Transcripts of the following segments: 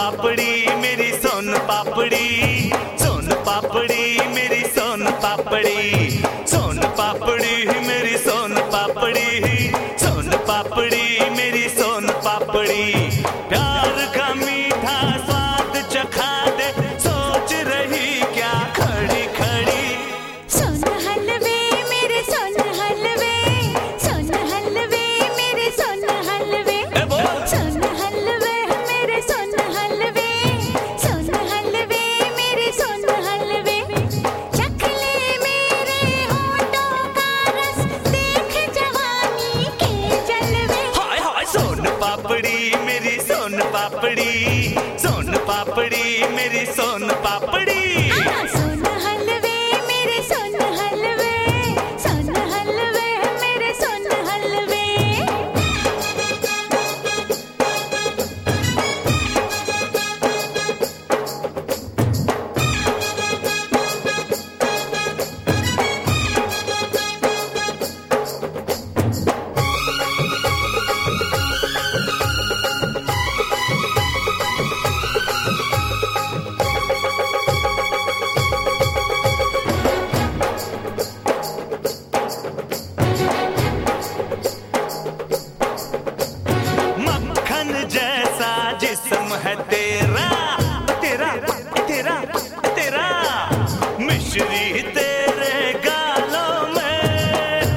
पापड़ी मेरी सोन पापड़ी, सोन पापड़ी मेरी सोन पापड़ी, सोन पापड़ी मेरी सोन पापड़ी, सोन पापड़ी मेरी सोन पापड़ी। प्यार का मीठा स्वाद चखा दे, सोच रही क्या खड़ी खड़ी। सोन हलवे मेरे सोन हलवे, सोन हलवे मेरे सोन हलवे, सोन हलवे मेरे सोन हलवे, सोन हलवे मेरे सोन हलवे। चख ले मेरे होठों का रस, देख जवानी के जलवे। हाय हाय सोन पापड़ी मेरी सोन पापड़ी, सोन पापड़ी मेरी सोन पापड़ी। सोन हलवे मेरे सोन हलवे, सोन हलवे मेरे सोन हलवे। मक्खन जैसा जिस्म है तेरा, तेरा तेरा तेरा, मिश्री तेरे गालों में।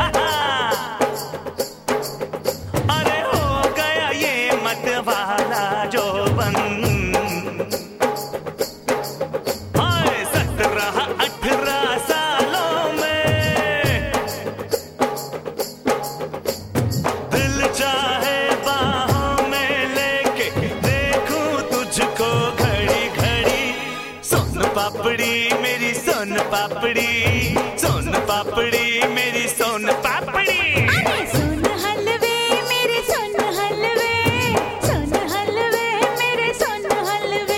अरे हो गया ये मत वाला जो बन, 17-18 सालों में। दिल चाहे बाहों में लेके देखूं तुझको घड़ी घड़ी। सोन पापड़ी मेरी सोन पापड़ी, सोन पापड़ी मेरी सोन पापड़ी। सोन हलवे मेरे सोन हलवे, सोन हलवे मेरे सोन हलवे।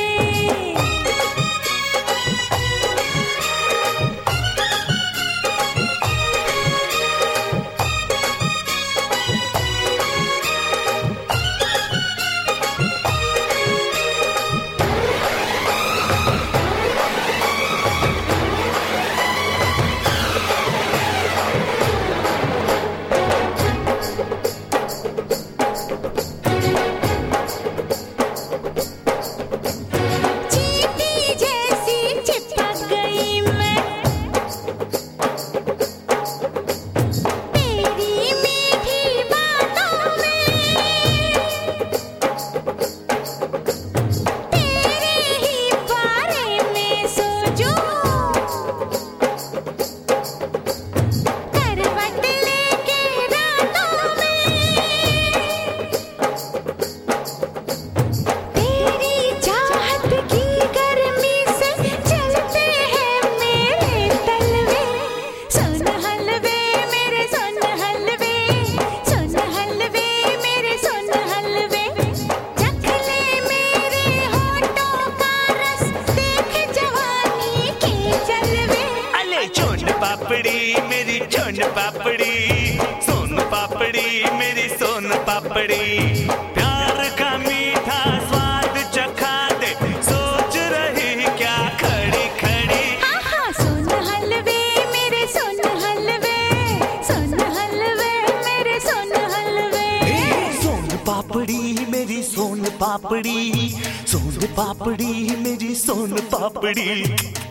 चींटी जैसी चिपक गई मैं तेरी मीठी बातों में, तेरे ही बारे में सोचूं, करवट लेके रातों में। तेरी चाहत की गर्मी से चलते हैं मेरे तलवे। सोन हलवे मेरे सोन हलवे, सोन हलवे मेरे सोन हलवे। चख ले मेरे होठों का रस, देख जवानी के जलवे। अले चोन पापड़ी मेरी चोन पापड़ी, सोन पापड़ी मेरी सोन पापड़ी। प्यार का मीठा स्वाद चखा दे, सोच रही क्या खड़ी खड़ी। आहा सोन हलवे मेरे सोन हलवे, सोन हलवे मेरे सोन हलवे। सोन पापड़ी मेरी सोन पापड़ी, सोन पापड़ी मेरी सोन पापड़ी।